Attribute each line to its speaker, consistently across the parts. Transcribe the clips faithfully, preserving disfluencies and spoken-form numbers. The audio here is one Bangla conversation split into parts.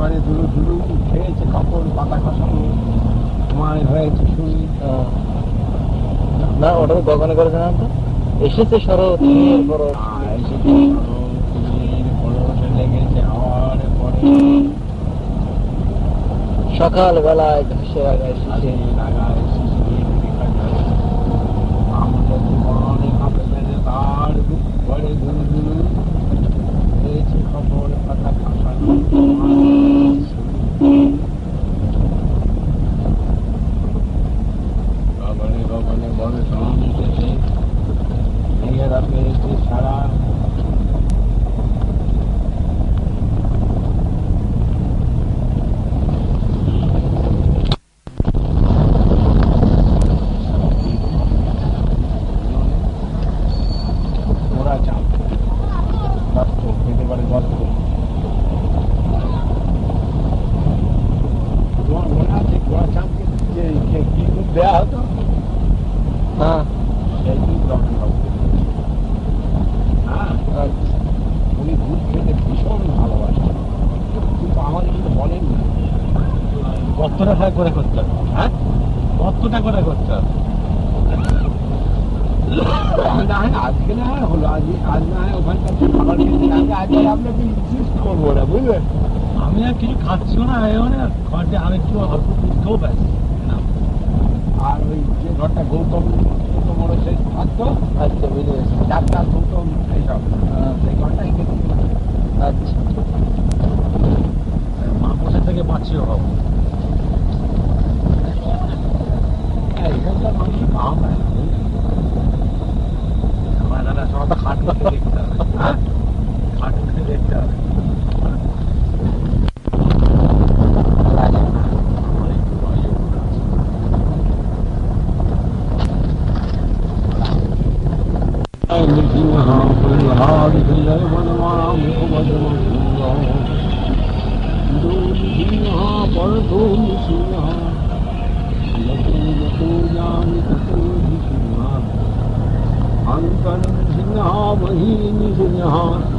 Speaker 1: করে ধুলু ধুলু খেয়েছে কাপড় পাতা খসানো মায়ের হয়েছে শুনি।
Speaker 2: না ওটা তো দোকানে করেছে না, তো এসেছে শরৎ
Speaker 1: এসেছে লেগেছে হওয়ার পরে
Speaker 2: সকাল বেলায় ঘাসের আগায় শিশির
Speaker 1: লাগায় শিশির আমাদের জীবনে কাপে মেরে তার বুক ভরে ধুলু ধুলু খেয়েছে কাপড় পাতা খসানো গগনে গগনে বড় সন উঠেছে মেঘেরা পেয়েছে সারা ওরা চাপ গর্ত পেতে পারে গর্ত। তোমার মনে আছে ঘোড়া চাপকে যে কি দুধ দেওয়া হতো?
Speaker 2: হ্যাঁ
Speaker 1: সেই দুধ রকম হ্যাঁ উনি দুধ খেতে ভীষণ ভালোবাসতেন, কিন্তু আমাদের কিন্তু বলেন না গর্তটা হয় করে করতে হবে। হ্যাঁ গর্তটা করে করতে হবে। না হয় আজকে না হয় হলো আজ আজ না হয় ওখানকার খাবার খেতে লাগে, আজ আর আপনাকে ইনসিস্ট করবো না বুঝলেন।
Speaker 3: আমি আর কিছু খাচ্ছিও না মানে ঘরটা আমি একটু অল্প দুধও ব্যাস না।
Speaker 1: আর ওই যে ঘরটা গৌতম গৌতম সেই থাকতো
Speaker 2: আচ্ছা বুঝে গেছি।
Speaker 1: ডাক্তার গৌতম এইসব সেই ঘরটা এঁকে দিত।
Speaker 2: আচ্ছা
Speaker 3: মা বসে থেকে বাঁচিও হবো।
Speaker 1: এখানকার মানুষ কাম হয় না
Speaker 3: আমার দাদা সব তো খাট উঠে দেখতে হবে, খাট উঠে দেখতে হবে।
Speaker 1: अंतन सिंह महीनी सिंह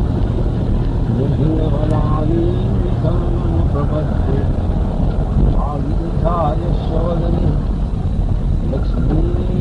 Speaker 1: सिंहवलानी प्रपद्ये आविधायशोदने लक्ष्मी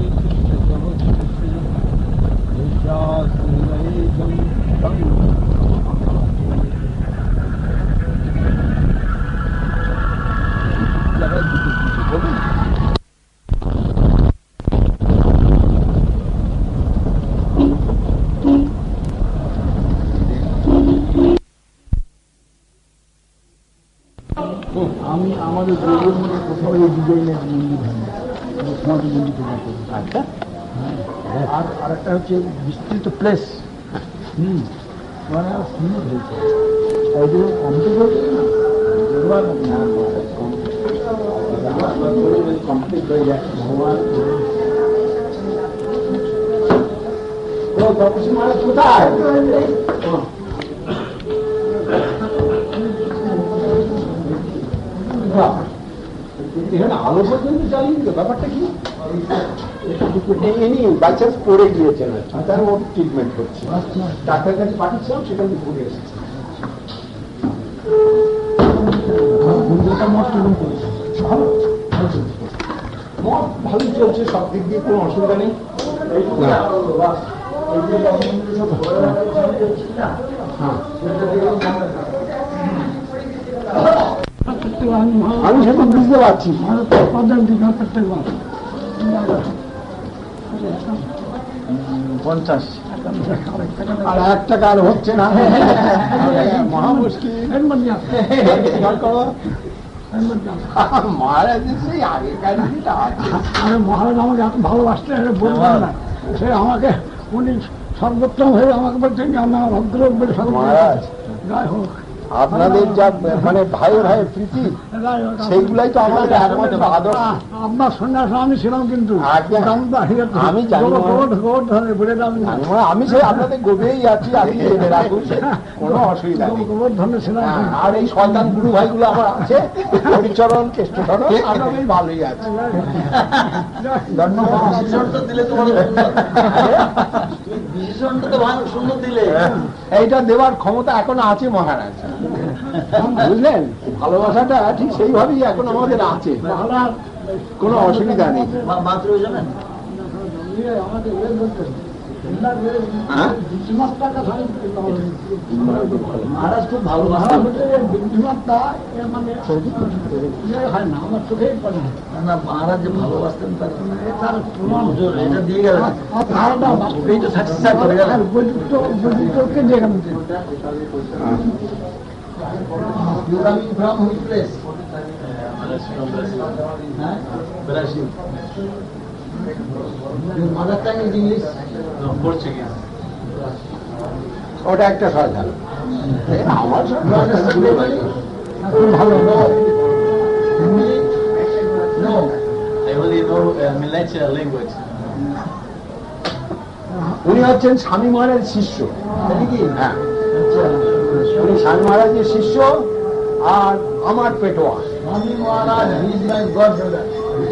Speaker 1: আমি আমাদের দুর্গের মধ্যে কোথাও এই ডিজাইনের মন্দির হয় না, সমাজ মন্দির থেকে। আচ্ছা আর আরেকটা হচ্ছে বিস্তৃত প্লেস, হুম মানে সুন্দর হয়েছে এইগুলো কমপ্লিট হয়েছে না, কমপ্লিট হয়ে যায় ভগবান। কোথায় এখানে আলো পর্যন্ত চালিয়ে দিল, ব্যাপারটা কি? ইনি বাই চান্স পড়ে গিয়েছেন, তার ওর ট্রিটমেন্ট করছে, ডাক্তারের কাছে পাঠিয়েছিলাম, সেখান থেকে পড়ে এসেছে। মঠ ভালোই চলছে, সব দিক দিয়ে কোনো অসুবিধা নেই। আমি সেটা বুঝতে পারছি,
Speaker 2: পঞ্চাশ
Speaker 1: আর এক টাকা আর হচ্ছে না, মহা মুশকিল। মহারাজ সেই আগেকার মহারাজ আমাকে এত ভালোবাসতে বলবেন না, সে আমাকে উনি সর্বোত্তম হয়ে আমাকে বলছেন যে আমার ভদ্রলোক বলে মহারাজ। যাই হোক আপনাদের যা মানে ভাই ভাইয়ের প্রীতি, সেইগুলাই তো আমাদের একমাত্র আদর্শ। আপনার সন্ন্যাস আমি ছিলাম, কিন্তু আমি আমি সেই আপনাদের গোবেই আছি, আপনি জেনে রাখুন, কোনো অসুবিধা নেই। গোবর্ধনে ছিলাম, আর এই শয়তান গুরু ভাইগুলো আমার আছে, হরিচরণ কেষ্টচরণ, আমি ভালোই আছি। ধন্যবাদ। এইটা দেওয়ার ক্ষমতা এখন আছে মহারাজ,
Speaker 4: বুঝলেন, ভালোবাসাটা ঠিক সেইভাবেই এখন আমাদের আছে,
Speaker 1: মহারাজ
Speaker 4: কোনো অসুবিধা নেই।
Speaker 2: বাথরুমে যাবেন?
Speaker 1: আমাদের ইয়ে বলতে
Speaker 4: হ্যাঁ?
Speaker 1: বুদ্ধিমত্তাটা
Speaker 2: মহারাজ খুব ভালো
Speaker 1: মহারাজ হচ্ছে বুদ্ধিমত্তা এর মানে ইয়ে হয় না, আমার চোখেই পড়ে না।
Speaker 2: না, মহারাজ যে ভালোবাসতেন তার
Speaker 1: তার প্রমাণ
Speaker 2: হুজুর এটা দিয়ে গেলেন।
Speaker 1: আর ধারণা
Speaker 2: এই তো satisfied করে গেলেন।
Speaker 1: আর উপযুক্ত উপযুক্তকে দিয়ে গেলেন।
Speaker 2: You coming from which place? Your mother tongue is English?
Speaker 4: ওটা একটা সরকার আমার
Speaker 1: খুব ভালো
Speaker 2: Hindi? No.
Speaker 3: I only know uh, Malay language.
Speaker 4: উনি হচ্ছেন স্বামী মহারাজের শিষ্য। হ্যাঁ, উনি স্বামী মহারাজের শিষ্য আর আমার পেটোয়া।
Speaker 2: Swami Maharaj, he is my godbrother.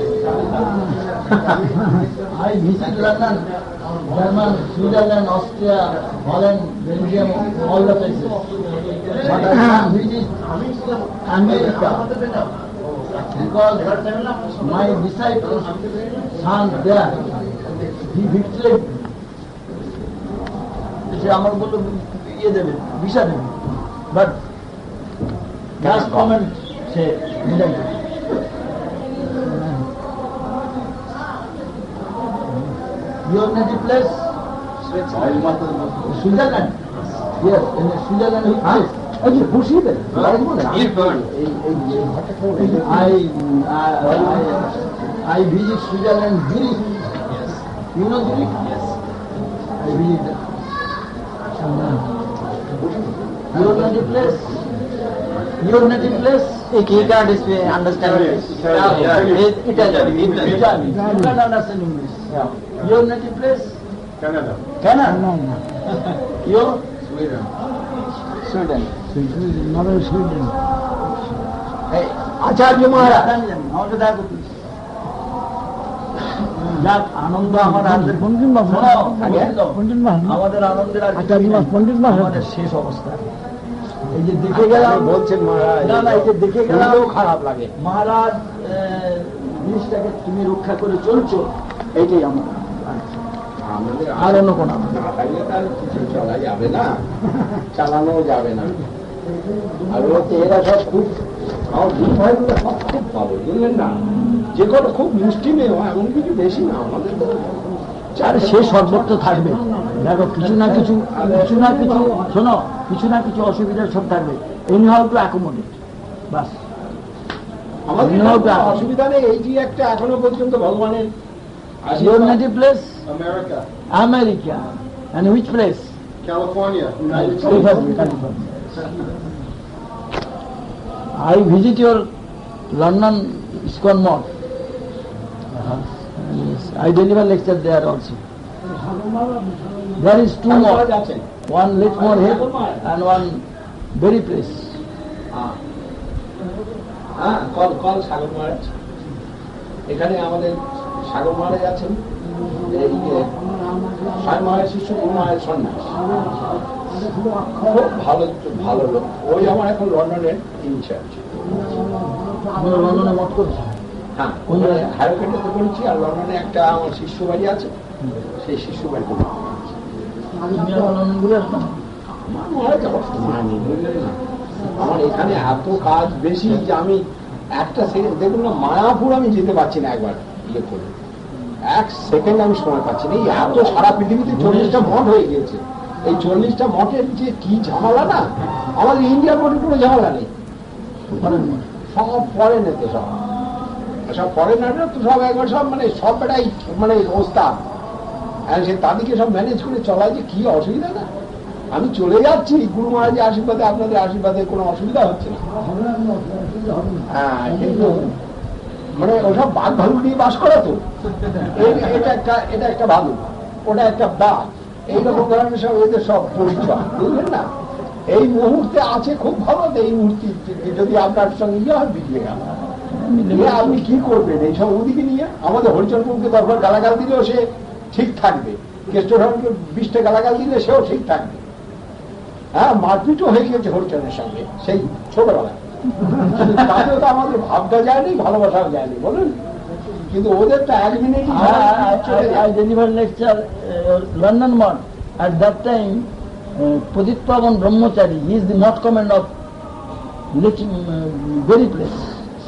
Speaker 2: I visit London, German, Switzerland, Austria, Holland, Belgium, all the places. But I can't visit America because my disciples, son there, he betrayed. সে আমার বললো ইয়ে দেবে, ভিসা দেবে, বাট লাস্ট কমেন্ট সে মিলাই দেবে। Your native place? Switzerland. Yes, in Switzerland which place?
Speaker 4: এই যে বসিয়ে দেন,
Speaker 2: I, I, I, I visit Switzerland, Zurich. You know Zurich? Yes. I visit there. Your native place? Your native place?
Speaker 5: He can't understand English. He's Italian.
Speaker 2: Italy. You can't understand English.
Speaker 5: Yeah.
Speaker 2: Your native place?
Speaker 4: Canada.
Speaker 2: Canada. Your?
Speaker 4: Sweden.
Speaker 5: Sweden.
Speaker 1: Norway, Sweden.
Speaker 2: Hey,
Speaker 4: Acharya Maharaj
Speaker 2: আমাকে দেখো please. যাক, আনন্দ আমার আনন্দের
Speaker 1: পণ্ডিত বাবু,
Speaker 2: শোনো,
Speaker 4: আগে?
Speaker 1: পণ্ডিত বাবু,
Speaker 2: আমাদের আনন্দের আর
Speaker 1: আচার্য মাস পণ্ডিত বাবু।
Speaker 2: আমাদের শেষ অবস্থা। এই যে দেখে গেলাম,
Speaker 4: বলছেন মহারাজ,
Speaker 2: না না, এই যে দেখে গেলাম
Speaker 4: শুনলেও খারাপ লাগে।
Speaker 2: মহারাজ আহ, জিনিসটাকে তুমি রক্ষা করে চলছো, এইটাই আমার
Speaker 4: আমাদের
Speaker 2: আর অন্য কোনো আমার।
Speaker 4: না থাকলে তার কিছু চলা যাবে না, চালানো যাবে না। আর হচ্ছে এরা সব খুব, আমার দুই ভাইগুলো সব খুব ভালো, বুঝলেন না, যে কোনো খুব মিষ্টি মেয়ে হয়, এমন কিছু বেশি না আমাদের তো।
Speaker 2: আর সে সর্বত্র থাকবে। দেখো, কিছু না কিছু কিছু না কিছু শোনো, কিছু না কিছু অসুবিধা সব থাকবে। এনি হাউ টু অ্যাকোমোডেট, বাস।
Speaker 4: আমাদের
Speaker 2: No
Speaker 4: কোনো
Speaker 2: doubt.
Speaker 4: অসুবিধা নেই, এই যে একটা এখনো পর্যন্ত ভগবানের
Speaker 2: Your native place?
Speaker 4: America,
Speaker 2: America. And which place?
Speaker 4: California,
Speaker 2: California. California. I visit your London ISKCON mosque. Yes, I deliver lecture there also. There is two more.
Speaker 4: আছেন।
Speaker 2: One Lichmore Hill and one Berry Place.
Speaker 4: হ্যাঁ, কল কল সাগর মহারাজ, এখানে আমাদের সাগর মহারাজ আছেন, এই যে সাগর মহারাজ শিষ্য গুরু মহারাজ সন্ন্যাস, খুব ভালো ভালো লোক। ওই আমার এখন লন্ডনের ইনচার্জ।
Speaker 2: আমরা লন্ডনে মত করছি।
Speaker 4: হ্যাঁ, ওই হাইরোকেটে করেছি, আর লন্ডনে একটা আমার শিষ্য বাড়ি আছে, সেই শিষ্য বাড়ি করে
Speaker 2: তুমি এখন লন্ডন ঘুরে আসবে?
Speaker 4: আমার মহারাজ অবস্থা নেই, বুঝলেন না। আমার এখানে এত কাজ বেশি যে আমি একটা সেকেন্ড, দেখুন না, মায়াপুর আমি যেতে পারছি না একবার ইয়ে করে, এক সেকেন্ড আমি সময় পাচ্ছি না। এই এত সারা পৃথিবীতে চল্লিশটা মঠ হয়ে গিয়েছে, এই চল্লিশটা মঠের যে কি ঝামেলা না, আমাদের ইন্ডিয়ার মঠে কোনো ঝামেলা নেই, সব ফরেনেতে, সব সব ফরেনাররা তো সব একবার সব মানে সব বেটাই মানে ওস্তাদ, আর সে তাদেরকে সব ম্যানেজ করে চলায় যে কি অসুবিধা না। আমি চলে যাচ্ছি গুরু মহারাজের আশীর্বাদে, আপনাদের আশীর্বাদে কোনো অসুবিধা হচ্ছে না। হ্যাঁ, কিন্তু মানে ওসব বাঘ ভালুক নিয়ে বাস করা তো, এই- এটা একটা এটা একটা ভালুক, ওটা একটা বাঘ, এইরকম ধরনের সব এদের সব পরিচয়, বুঝলেন না। এই মুহূর্তে আছে খুব ভালো, এই মুহূর্তে যদি আপনার সঙ্গে ইয়ে হয় বিগড়ে গেল, আপনি কি করবেন এইসব ওদিকে নিয়ে? আমাদের হরিচন্দ্রপুরকে দরবার গালাগাল দিলেও সে ঠিক থাকবে, কেষ্টধরকে বিশটা গালাগাল দিলে সেও ঠিক থাকবে। হ্যাঁ, মারপিটও হয়ে গেছে হরিচরণের সঙ্গে সেই ছোটবেলায়। তাতেও তো আমাদের ভাবটা যায়নি, ভালোবাসাও যায়নি, বলুন। কিন্তু ওদের তো এক minute
Speaker 2: I delivered lecture uh, London Mott. At that time, uh, Pradip Pavan Brahmachari, he is the Mott command of Lich- uh, very place.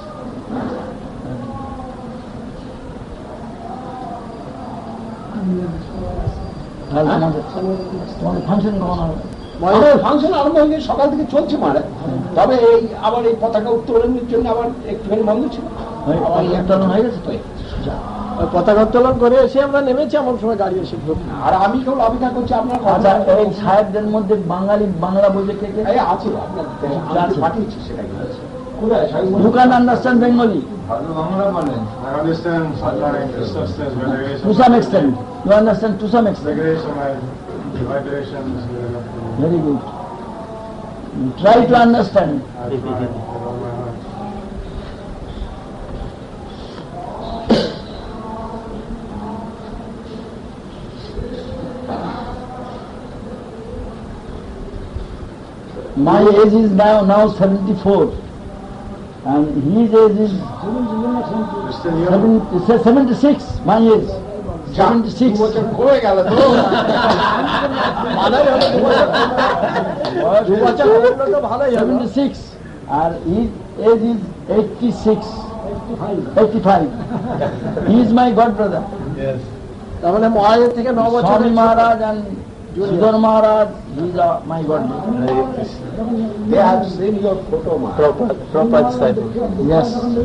Speaker 2: আর তোমাদের তোমাদের ফাংশন কখন হবে?
Speaker 4: আমাদের ফাংশন আরম্ভ হয়ে গেছে, সকাল থেকে চলছে মারা। তবে এই আবার এই পতাকা উত্তোলনের জন্য আবার একটুখানি বন্ধ ছিল।
Speaker 2: আবার উত্তোলন হয়ে গেছে তো?
Speaker 1: পতাকা উত্তোলন করে এসে আমরা নেমেছি, এমন সময় গাড়ি এসে ঢুকলো।
Speaker 4: আর আমি কেউ অপেক্ষা করছি আপনার
Speaker 2: আচ্ছা, এই সাহেবদের মধ্যে বাঙালি বাংলা বলতে কে কে?
Speaker 4: আছে আপনার, আমি পাঠিয়েছি সেটাকে। কোথায়?
Speaker 2: You can understand Bengali
Speaker 6: I understand substance, veneration.
Speaker 2: to some extent. You understand to some extent.
Speaker 6: Veneration and vibrations.
Speaker 2: Very good. You try to understand. My age is now now seventy-four, and his age is seventy, seventy-six. My age seventy-six.
Speaker 4: হয়ে গেল তো।
Speaker 2: seventy-six, and his age is eighty-six, eighty-five. He is my god brother.
Speaker 6: Yes.
Speaker 1: তার মানে মহারাজের থেকে ন বছর
Speaker 2: Swami Maharaj and Sridhar Maharaj, these are my god brother.
Speaker 4: They have seen your photo, ma.
Speaker 5: Proper disciple.
Speaker 2: Yes.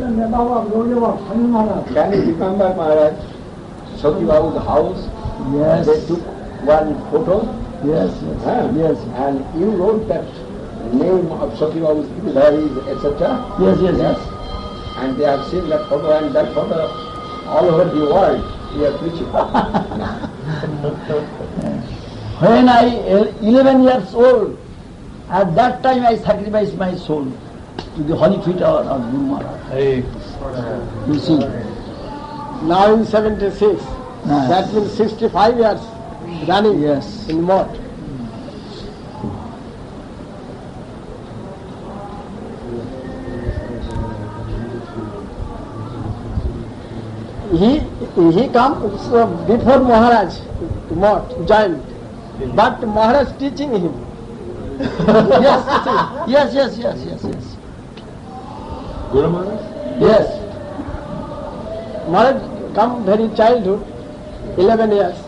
Speaker 4: Can you remember Maharaj? Sati Babu's house.
Speaker 2: Yes.
Speaker 4: They took one photo.
Speaker 2: Yes. Yes.
Speaker 4: Huh?
Speaker 2: Yes.
Speaker 4: And you wrote that name of Sati Babu's Gidhari, et cetera.
Speaker 2: Yes. Yes. Yes.
Speaker 4: And they have seen that photo, and that photo all over the world. We are preaching.
Speaker 2: When I eleven years old, at that time I sacrificed my soul to the holy feet of of Guru Maharaj.
Speaker 6: Hey.
Speaker 2: You see.
Speaker 1: now in seventy-six.
Speaker 2: Yes.
Speaker 1: That means sixty-five years running
Speaker 2: Yes.
Speaker 1: in Mott. He he comes uh, before Maharaj to Mott, joined, but Maharaj teaching him.
Speaker 2: Yes. Yes. Yes. Yes. Yes. Yes.
Speaker 6: Guru Maharaj?
Speaker 2: Yes.
Speaker 1: Maharaj come very childhood, eleven years.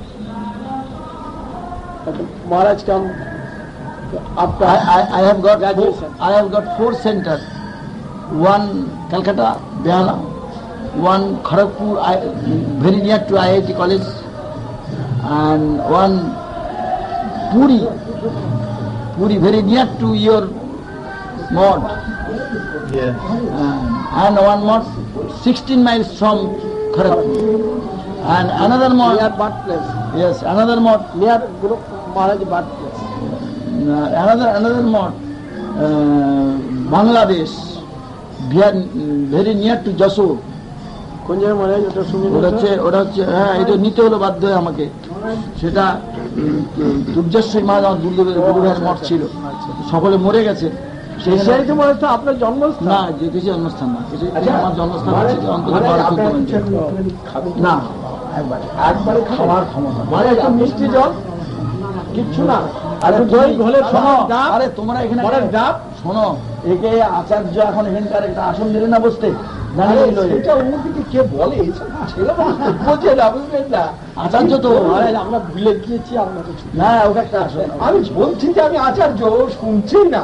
Speaker 1: But Maharaj come after
Speaker 2: I, I, I have got four,
Speaker 1: graduation.
Speaker 2: I have got four centers. One Calcutta, Behala, one Kharagpur, I, very near to I I T college, and one Puri, Puri, very near to your Mott,
Speaker 6: Yes.
Speaker 2: uh, and one Mott sixteen miles from Kharagpur, and another
Speaker 1: near
Speaker 2: Mott,
Speaker 1: birthplace,
Speaker 2: yes, another Mott,
Speaker 1: near Guru Maharaj birthplace.
Speaker 2: uh, another another Mott, uh, Bangladesh, very, very near to Jasur.
Speaker 1: কোন জায়গায় মারা ওটা শুনি
Speaker 2: ওটা হচ্ছে ওটা হচ্ছে হ্যাঁ এটা নিতে হলো বাধ্য হয়ে আমাকে, সেটা উম, দুর্যশ্বরী মা আমার দুর্গের গুরুভাইয়ের মঠ ছিল, সকলে মরে গেছে
Speaker 1: সেই
Speaker 2: সেখানে
Speaker 1: তো মনে হচ্ছে আপনার জন্মস্থান।
Speaker 2: না, যে কিছু জন্মস্থান না, কিছু
Speaker 4: আচ্ছা,
Speaker 2: আমার জন্মস্থান
Speaker 4: মানে-
Speaker 2: হচ্ছে অন্তত
Speaker 4: মানে
Speaker 2: বারো
Speaker 4: আপনার
Speaker 2: চোদ্দ
Speaker 4: কিছু
Speaker 2: মিনিট।
Speaker 4: খাবেন?
Speaker 2: না, একবার
Speaker 4: একবারে
Speaker 2: খাওয়ার ক্ষমতা নেই।
Speaker 1: মানে একটু মিষ্টি জল, কিচ্ছু না, আর
Speaker 2: আরে
Speaker 1: একটু দই ঘোলে
Speaker 2: শোনো,
Speaker 1: ডাব,
Speaker 2: আরে তোমরা এখানে
Speaker 1: পরের ডাব।
Speaker 2: শোনো, একে আচার্য এখন এখানকার একটা আসন দিলে না বসতে,
Speaker 4: আরে
Speaker 2: জানিয়ে দিল
Speaker 4: সেটা ওদিকে কে বলে? এসব ছেলে মানুষ তো বোঝে না, বুঝলেন না?
Speaker 2: আচার্য তো
Speaker 1: আরে আমরা ভুলে গিয়েছি আপনাকে।
Speaker 2: না, ওটা একটা আসন।
Speaker 4: আমি বলছি যে আমি আচার্য, ও শুনছি না।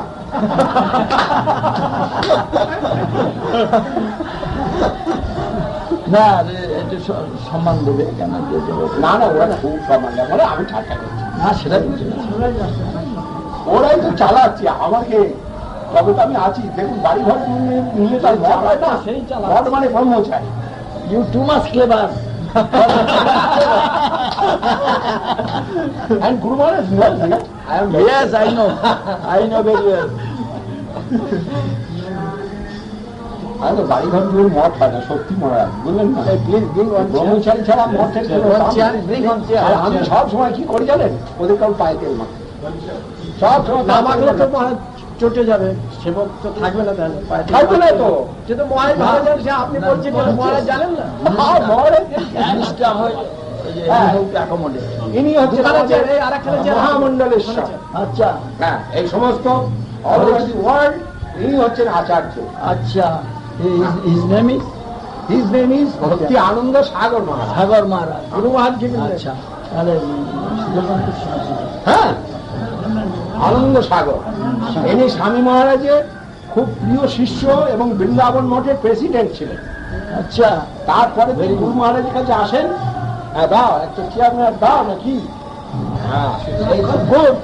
Speaker 2: না, একটু স- সম্মান দেবে কেন দিয়ে দেবো?
Speaker 4: না না, ওরা খুব সম্মান দেয়, বলে আমি ঠাট্টা করছি।
Speaker 2: না, সেটা বুঝি না।
Speaker 4: ওরাই তো চালাচ্ছে আমাকে, তবে তো আমি আছি। দেখুন বাড়ি ঘর নিয়ে নিয়ে তার চালায় না,
Speaker 1: সেই চালায়।
Speaker 4: ঘর মানে কর্ম চাই।
Speaker 2: You too much clever.
Speaker 4: And Guru Maharaj knows that I am very-
Speaker 2: Yes, I know. I know very well.
Speaker 4: আমি তো বাড়ি ঘর নিয়ে মঠ হয় না, সত্যি মহারাজ, বুঝলেন না?
Speaker 1: প্লিজ ব্রিং ওয়ান
Speaker 4: ব্রহ্মচারী ছাড়া মঠের কোনো
Speaker 1: One
Speaker 4: দাম
Speaker 1: chair,
Speaker 4: নেই।
Speaker 1: bring one chair.
Speaker 4: আর আমি সব সময় কি করি জানেন? ওদের কারণ পায়ে তেল মাখি। সব সময়
Speaker 7: না মাখলে তো মহারাজ চটে যাবে, সেবক তো থাকবে না, তাহলে পায়ে থেকে
Speaker 4: থাকবে না তো।
Speaker 7: সে তো মহারাজ ভালো জানেন, সে আপনি বলছেন কেন, মহারাজ জানেন না?
Speaker 4: হ্যাঁ, মহারাজ
Speaker 2: জিনিসটা হয়
Speaker 4: হ্যাঁ।
Speaker 2: অ্যাকোমোডেট।
Speaker 4: ইনি হচ্ছে
Speaker 7: দুখানা চেয়ার, এই আরেকখানা চেয়ার।
Speaker 4: মহামণ্ডলেশ্বর।
Speaker 2: আচ্ছা
Speaker 4: হ্যাঁ, এই সমস্ত অল ওভার দি ওয়ার্ল্ড ইনি হচ্ছেন আচার্য।
Speaker 2: আচ্ছা, his name is
Speaker 4: his name is Bhakti Ananda সাগর মহারাজ।
Speaker 2: সাগর মহারাজ।
Speaker 7: গুরু মহারাজ কি বললেন?
Speaker 2: আচ্ছা, তাহলে
Speaker 4: হ্যাঁ, আনন্দ সাগর। ইনি স্বামী মহারাজের খুব প্রিয় শিষ্য এবং বৃন্দাবন মঠের প্রেসিডেন্ট ছিলেন।
Speaker 2: আচ্ছা,
Speaker 4: তারপরে তিনি গুরু মহারাজের কাছে আসেন, হ্যাঁ দাও একটা চেয়ারম্যান দাও নাকি, হ্যাঁ এই খুব গুড,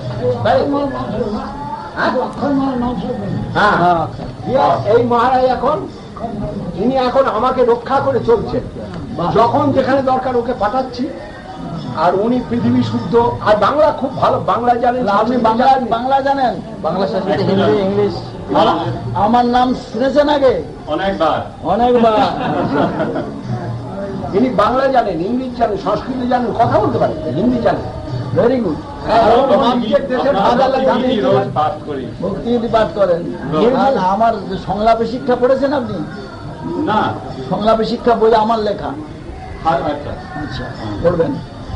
Speaker 4: হ্যাঁ দিয়ে এই মহারাজ এখন ইনি এখন আমাকে রক্ষা করে চলছেন, যখন যেখানে দরকার ওকে পাঠাচ্ছি। আর উনি পৃথিবী শুদ্ধ, আর বাংলা খুব ভালো, বাংলা জানেন।
Speaker 2: আপনি বাংলা বাংলা জানেন? বাংলার সাথে হিন্দি, ইংলিশ। আমার নাম শুনেছেন আগে?
Speaker 6: অনেকবার।
Speaker 2: অনেকবার।
Speaker 4: ইনি বাংলা জানেন, ইংলিশ জানেন, সংস্কৃত জানেন, কথা বলতে পারেন, হিন্দি জানেন।
Speaker 2: Very good.
Speaker 4: দেশের বাজারে জানেন,
Speaker 6: রোজ পাঠ করি।
Speaker 2: ভক্তি পাঠ করেন। আর আমার সংলাপে শিক্ষা পড়েছেন আপনি?
Speaker 6: না।
Speaker 2: সংলাপে শিক্ষা বই আমার লেখা।
Speaker 6: আচ্ছা
Speaker 2: আচ্ছা, পড়বেন।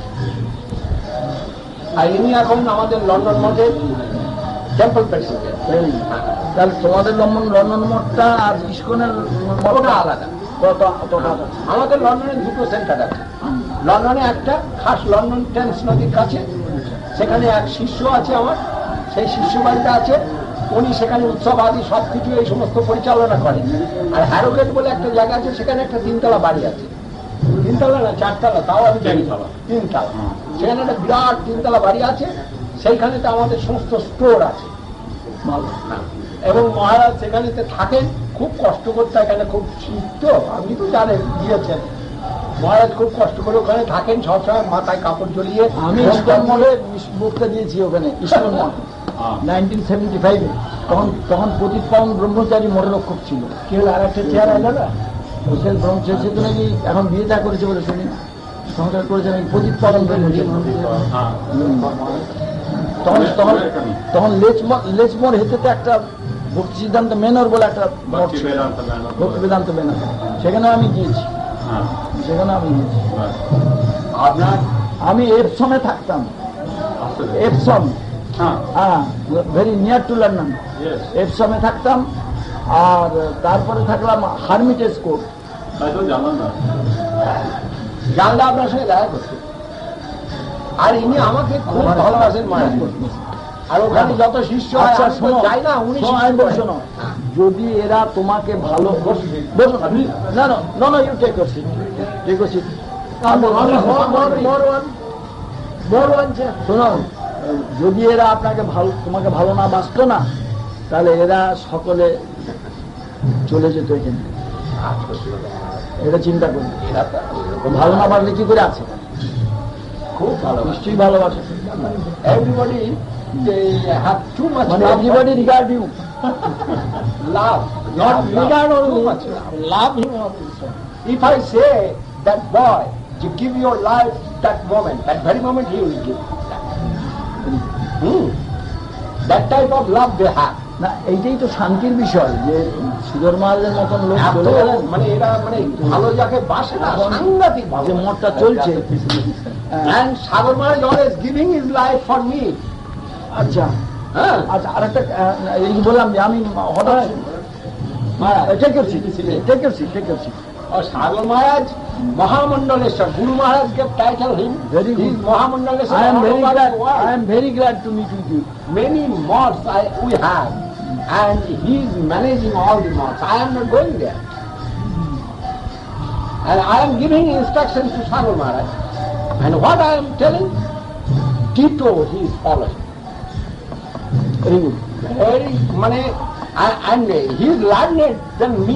Speaker 4: আর ইনি এখন আমাদের লন্ডন মঠের টেম্পল প্রেসিডেন্ট।
Speaker 2: তাহলে তোমাদের লন্ডন লন্ডন মঠটা আর ইস্কনের মঠটা
Speaker 4: আলাদা।
Speaker 2: তফাৎ আছে।
Speaker 4: আমাদের লন্ডনে দুটো সেন্টার আছে। লন্ডনে একটা খাস লন্ডন টেমস নদীর কাছে, সেখানে এক শিষ্য আছে আমার, সেই শিষ্য বাড়িতে আছে। উনি সেখানে উৎসব আদি সব কিছু এই সমস্ত পরিচালনা করেন। আর হ্যারোগেট বলে একটা জায়গা আছে, সেখানে একটা তিনতলা বাড়ি আছে। তিনতলা না চারতলা, তাও আমি জানি। তিনতলা, সেখানে একটা বিরাট তিনতলা বাড়ি আছে। সেইখানে তো আমাদের সমস্ত স্টোর আছে। এবং মহারাজ সেখানেতে থাকেন, খুব কষ্ট করতে, এখানে খুব শীত তো, আপনি তো জানেন, গিয়েছেন। মহারাজ খুব কষ্ট করে ওখানে থাকেন, সবসময় মাথায় কাপড় জড়িয়ে।
Speaker 2: আমি ইস্কন মঠে বক্তা দিয়েছি ওখানে, ইস্কন মঠ নাইনটিন সেভেন্টি ফাইভে। তখন তখন পঁচিশ পাউন্ড ব্রহ্মচারী মঠরক্ষক ছিল।
Speaker 4: কি হলো, আর একটা চেয়ার এলো না?
Speaker 2: হোসেন ব্রহ্মচারী সে তো নাকি এখন বিয়ে থা করেছে বলে শুনি, সংসার করেছে নাকি পঁচিশ পাউন্ড ব্রহ্মচারী। তখন তখন তখন লেচমোর হেতেতে একটা ভক্তি সিদ্ধান্ত মেনর বলে একটা মঠ ছিল, ভক্তি বেদান্ত মেনর। সেখানে আমি গিয়েছি, সেখানে আমি গিয়েছি।
Speaker 4: আপনার
Speaker 2: আমি এপসমে থাকতাম, এপসম, হ্যাঁ, ভেরি নিয়ার টু লন্ডন। এপসমে থাকতাম। আর তারপরে থাকলাম হারমিটেজ কোর্ট।
Speaker 4: জানলে আপনার সঙ্গে দেখা করতে। আর ইনি আমাকে খুব ভালোবাসেন মহারাজ। আর ওখানে যত শিষ্য হয়,
Speaker 2: আচ্ছা
Speaker 4: আমি তো
Speaker 2: শোনো,
Speaker 4: যাই না, উনি
Speaker 2: শোনো, আমি বলি শোনো, যদি এরা তোমাকে ভালো, না না না, you take your seat, take your seat. শোনো, যদি এরা আপনাকে ভালো, তোমাকে ভালো না বাসতো না, তাহলে এরা সকলে চলে যেত এখানে। এটা চিন্তা করি, ভালো না বাসলে কি করে আছে?
Speaker 4: খুব ভালো,
Speaker 2: নিশ্চয়ই ভালোবাসে।
Speaker 4: এভরিবডি হ্যাভ টু মাচ,
Speaker 2: মানে everybody regard you,
Speaker 4: love,
Speaker 2: not regard only,
Speaker 4: too much love.
Speaker 2: love him also.
Speaker 4: If I say that boy, you give your life that moment, that very moment he will give. Hmm. That type of love they have.
Speaker 2: না, এইটাই তো শান্তির বিষয়, যে শ্রীধর মহারাজের মতন লোক
Speaker 4: এত
Speaker 2: চলে গেলেন,
Speaker 4: মানে এরা মানে ভালো যাকে বাসে না, সাংঘাতিক ভালো।
Speaker 2: যে মঠটা চলছে।
Speaker 4: And Sagar Maharaj always giving his life for me.
Speaker 2: আচ্ছা
Speaker 4: হ্যাঁ,
Speaker 2: আচ্ছা, আর একটা এই বললাম যে আমি হঠাৎ take your seat, take your seat, take your seat.
Speaker 4: और सागर महाराज महामंडलेश्वर, गुरु महाराज के title him
Speaker 2: Very good.
Speaker 4: Mahamandaleshwar.
Speaker 2: I am
Speaker 4: all
Speaker 2: very
Speaker 4: over
Speaker 2: glad,
Speaker 4: the world.
Speaker 2: I am very glad to meet with you.
Speaker 4: Many mosques I, we have, and he is managing all the mosques. I am not going there, and I am giving instructions to Sagar Maharaj, and what I am telling, Tito he is following.
Speaker 2: Very good.
Speaker 4: Very money, and he is learned than me.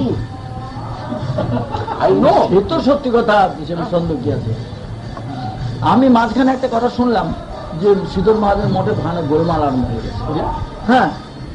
Speaker 4: I know.
Speaker 2: সে তো সত্যি কথা, হিসেবে সন্দেহ কি আছে। আমি মাঝখানে একটা কথা শুনলাম যে শ্রীধর মহারাজের মঠে ভাঙে গোলমাল আরম্ভ হয়ে গেছে। হ্যাঁ,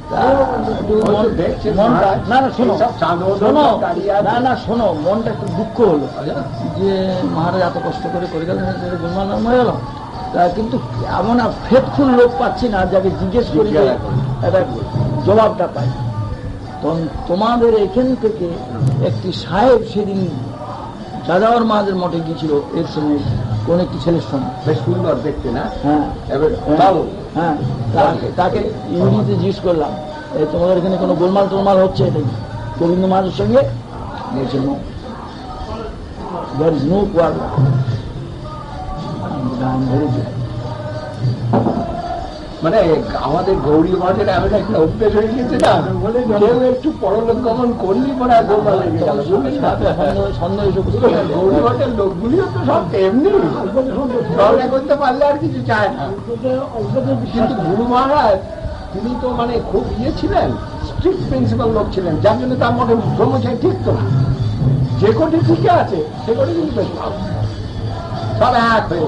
Speaker 2: না না শোনো শোনো, না না শোনো, মনটা একটু দুঃখ হলো যে মহারাজ এত কষ্ট করে করে গেলেন, গোলমাল আরম্ভ হয়ে গেল। তা কিন্তু এমন ফেথফুল লোক পাচ্ছি না যাকে জিজ্ঞেস করি যে একটা জবাবটা পাই। তখন তোমাদের এখান থেকে একটি সাহেব সেদিন যাযাবর মাদের মঠে গিয়েছিল এর সঙ্গে কোন একটি ছেলের সঙ্গে,
Speaker 4: বেশ সুন্দর দেখতে না?
Speaker 2: হ্যাঁ হ্যাঁ, তাকে ইংরেজিতে জিজ্ঞেস করলাম এই তোমাদের এখানে কোনো গোলমাল টোলমাল হচ্ছে নাকি গোবিন্দ মাদের সঙ্গে? বলছে no, there is no quarter.
Speaker 4: মানে আমাদের গৌরী মঠের এমন একটা অভ্যেস হয়ে গেছে না, কেউ একটু পরলোক গমন করলি পরে আর গোলমাল লেগে গেল। গৌরী মঠের লোকগুলিও তো সব এমনি ঝগড়া করতে পারলে আর কিছু চায় না। কিন্তু গুরু মহারাজ তিনি তো মানে খুব ইয়ে ছিলেন, স্ট্রিক্ট প্রিন্সিপাল লোক ছিলেন, যার জন্য তার মঠে ব্রহ্মচারী ঠিক তো না। যে কোটি ঠিকই আছে সে কোটি কিন্তু বেশ ভালো, সব এক হয়ে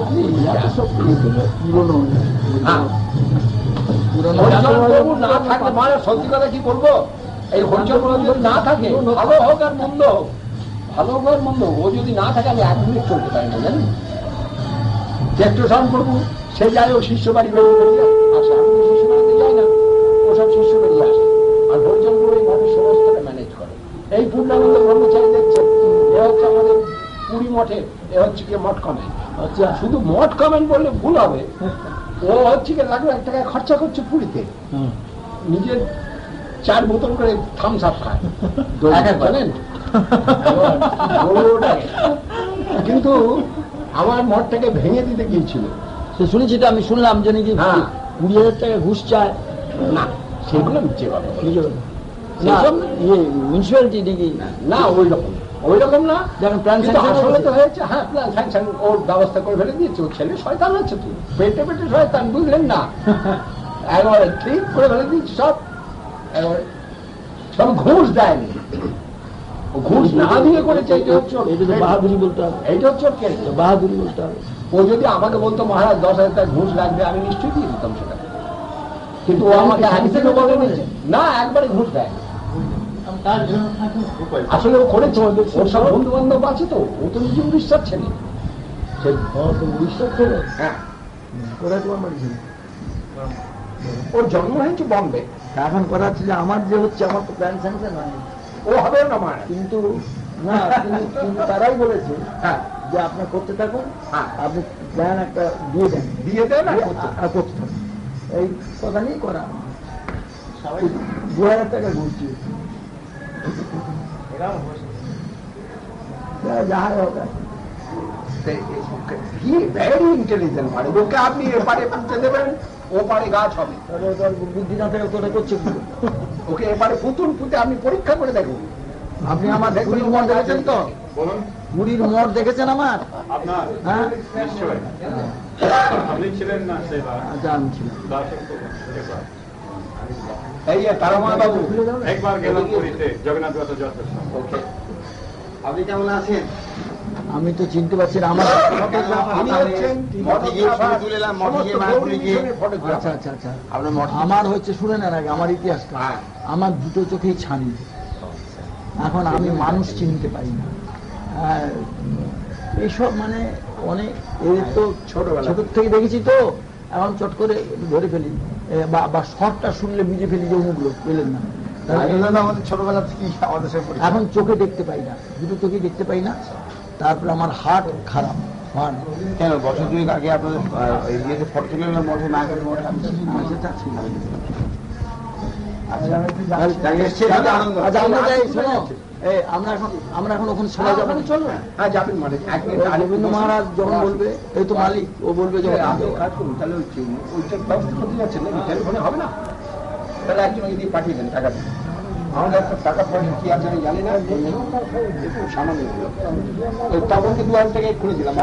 Speaker 4: না থাকলে মানে সত্যি কথা কি বলবো, এই হরিচন্দ্র প্রভু যদি না থাকে, ভালো হোক আর মন্দ হোক, ভালো হোক আর মন্দ হোক, ও যদি না থাকে আমি এক মিনিট চলতে পারি না, জানি। জ্যেষ্ঠসান প্রভু সে যায় ও শিষ্য বাড়ি বেরিয়ে আসে, আমি তো শিষ্য বাড়িতে যাই না, ও সব শিষ্য বেরিয়ে আসে। আর হরিচন্দ্র প্রভু এই মঠের সমস্তটা ম্যানেজ করে। এই পূর্ণানন্দ ব্রহ্মচারী দেখছেন, এ হচ্ছে আমাদের পুরী মঠে, এ হচ্ছে কি মঠ কমেন্ট। আচ্ছা, শুধু মঠ কমেন্ট বললে ভুল হবে, ও হচ্ছে কি লাখ লাখ টাকায় খরচা করছে পুরীতে, নিজের চার বোতল করে থামস আপ খায়, জানেন। কিন্তু আমার মঠটাকে ভেঙে দিতে গিয়েছিল,
Speaker 2: সে শুনেছি তো, আমি শুনলাম যে নাকি কুড়ি হাজার টাকা ঘুষ চায়।
Speaker 4: না, সেগুলো মিথ্যে কথা,
Speaker 2: মিউনিসিপ্যালিটি নাকি?
Speaker 4: না, ওই রকম ওই রকম না,
Speaker 2: যেমন প্ল্যান
Speaker 4: আসলে তো হয়েছে। হ্যাঁ, প্ল্যান স্যাংশন ওর ব্যবস্থা করে ফেলে দিয়েছে। ওর ছেলে শয়তান আছে, তুই পেটে পেটে শয়তান, বুঝলেন না? একবারে ঠিক করে ফেলে দিয়েছে সব, একবারে সব ঘুষ দেয়নি, ঘুষ না দিয়ে করেছে। এইটা হচ্ছে
Speaker 2: বাহাদুরি বলতে হবে,
Speaker 4: এইটা হচ্ছে ওর কেস,
Speaker 2: বাহাদুরি বলতে হবে।
Speaker 4: ও যদি আমাকে বলতো মহারাজ দশ হাজার টাকা ঘুষ লাগবে, আমি নিশ্চয়ই দিয়ে দিতাম সেটা, কিন্তু ও আমাকে আগে থেকে বলে নিয়েছে না, একবারে ঘুষ দেয়। আসলে ও করেছে, ওর সব বন্ধু বান্ধব আছে তো, ও তো নিজে উড়িষ্যার ছেলে।
Speaker 2: উড়িষ্যার ছেলে?
Speaker 4: হ্যাঁ,
Speaker 2: কোথায় তোমার বাড়ি ছিল?
Speaker 4: ওর জন্ম হয়েছে বম্বে।
Speaker 2: এখন কথা হচ্ছে যে আমার যে হচ্ছে, আমার তো প্ল্যান স্যাংশন হয়নি।
Speaker 4: ও হবে না মার,
Speaker 2: কিন্তু না, কিন্তু তারাই বলেছে
Speaker 4: হ্যাঁ
Speaker 2: যে আপনার করতে থাকুন,
Speaker 4: হ্যাঁ,
Speaker 2: আপনি প্ল্যান একটা দিয়ে দেন,
Speaker 4: দিয়ে দেন আর
Speaker 2: করতে থাকুন। এই কথা নিয়ে করা দু হাজার টাকা ঘুরছি, যাই হোক।
Speaker 4: ভেরি ইন্টেলিজেন্ট, মানে ওকে আপনি এপারে পুঁতে দেবেন, ও পারে গাছ হবে।
Speaker 2: বুদ্ধি না থাকে তোরা করছে,
Speaker 4: ওকে এপারে পুতুন পুঁতে আপনি পরীক্ষা করে দেখুন।
Speaker 2: আপনি আমার পুরীর মঠ দেখেছেন তো? পুরীর মঠ দেখেছেন আমার?
Speaker 6: আপনার?
Speaker 2: হ্যাঁ,
Speaker 6: নিশ্চয়। আপনি ছিলেন না সেবার?
Speaker 2: আচ্ছা, আমি ছিলাম।
Speaker 4: এই তারামা বাবু
Speaker 6: একবার গেলাম পুরীতে জগন্নাথ দাস যাত্রার সময়।
Speaker 4: ওকে,
Speaker 5: আপনি কেমন আছেন?
Speaker 2: আমি তো চিনতে পারছি না। আমার আচ্ছা আচ্ছা আচ্ছা, আমার হচ্ছে শুনে নেন আগে আমার ইতিহাসটা। আমার দুটো চোখেই ছানি, এখন আমি মানুষ চিনতে পারি না। এইসব মানে অনেক এদের তো ছোটবেলা ছোট থেকে দেখেছি তো, এখন চট করে ধরে ফেলি, বা শর্টটা শুনলে বুঝে ফেলি যে অমুক লোক, পেলেন না?
Speaker 5: আমাদের ছোটবেলা থেকে আমাদের
Speaker 2: এখন চোখে দেখতে পাই না, দুটো চোখে দেখতে পাই না। তারপরে আমার হার্ট খারাপ।
Speaker 5: কেন বছর দুয়েক আগে আপনাদের ইয়েতে ফটো তুলে মঠে না গেলে মঠে আমি
Speaker 2: আমরা এখন আমরা এখন ওখানে সবাই যাবেন, চলবে?
Speaker 4: হ্যাঁ যাবেন, মানে
Speaker 2: গোবিন্দ মহারাজ যখন বলবে, এই তো মালিক, ও বলবে যে
Speaker 4: কাজ করুন, তাহলে ওইটার ব্যবস্থা করতে যাচ্ছেন না, টেলিফোনে হবে না? তাহলে একজনকে দিয়ে পাঠিয়ে দেন টাকা দিয়ে। আমাদের একটা টাকা পয়সা কি আছে আমি জানি না, সামান্য তখনকে দু হাজার টাকা খুলে দিলাম।